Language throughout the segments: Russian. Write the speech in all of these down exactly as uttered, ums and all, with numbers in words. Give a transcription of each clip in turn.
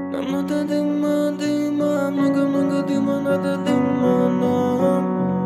Нам надо дыма, дыма, много-много дыма, надо дыма нам.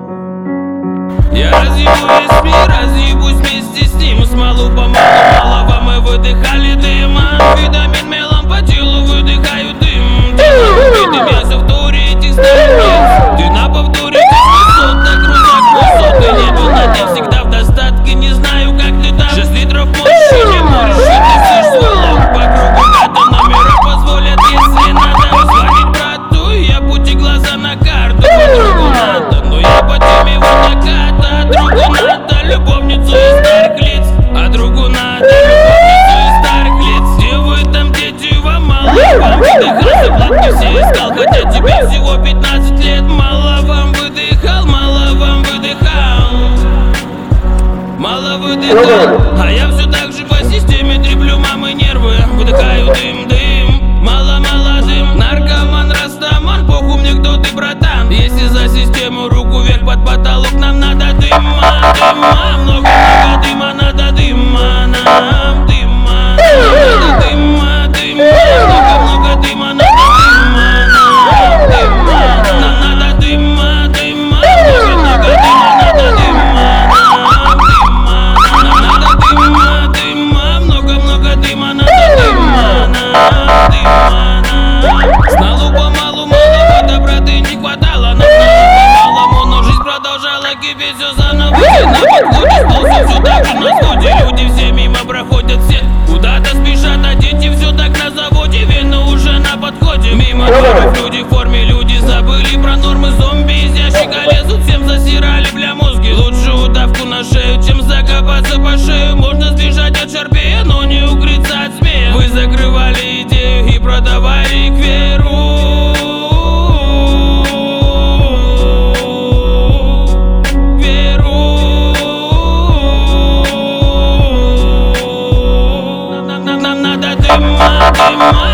Я разъебу весь мир, разъебусь вместе с ним. Смолу по малу, малого мы выдыхали дыма. Витамин мелом по телу, выдыхаю дым. Убитый мясо в туре этих старых. Ты на повторе как высот, так крузак высот. Ты не был на дне, всегда в достатке, не знаю как ты там. Шесть литров мощи, не можешь, ты слышишь свой лог. По кругу гада номера позволят, если надо. Позвонить брату, я пути глаза на карту. Подругу надо, но я по теме вот наката. Другу надо любовницу из старых лиц, а другу надо любовницу из старых лиц. Где вы там, дети, вам мало? Вам выдыхал, заплатки все искал, хотя тебе всего пятнадцать лет. Мало вам выдыхал, мало вам выдыхал, мало выдыхал. А я все так же по системе треплю мамы нервы. Выдыхаю дым, дым, мало-мало дым. Наркоман, растаман, похуй мне кто ты, братан. Если за систему руку вверх под потолок, нам надо дыма, дыма. Много-много дыма, надо дыма нам, дыма, надо дыма, дыма. Много-много дыма, надо дыма нам, дыма. Нам надо дыма, дыма. Много-много дыма, надо дыма нам, дыма. Нам надо дыма, дыма. Много-много дыма, надо дыма нам, дыма нам. Сналу помалу, малого доброты не хватало. Нам снова по-малому, но жизнь продолжала кипеть все заново. Все на подходе, стол все, все так же на сходе. Люди все мимо проходят, все куда-то спешат, а дети все так на заводе. Вены уже на подходе. Мимо дворов люди в форме, люди забыли про нормы. Зомби из ящика лезут, всем засирали, бля, мозги. Лучше удавку на шею, чем закопаться по шею. Можно сбежать от шарпея, но не укрыться от змея. Вы закрывали идею и продавали к веру. Нам надо дыма, дыма.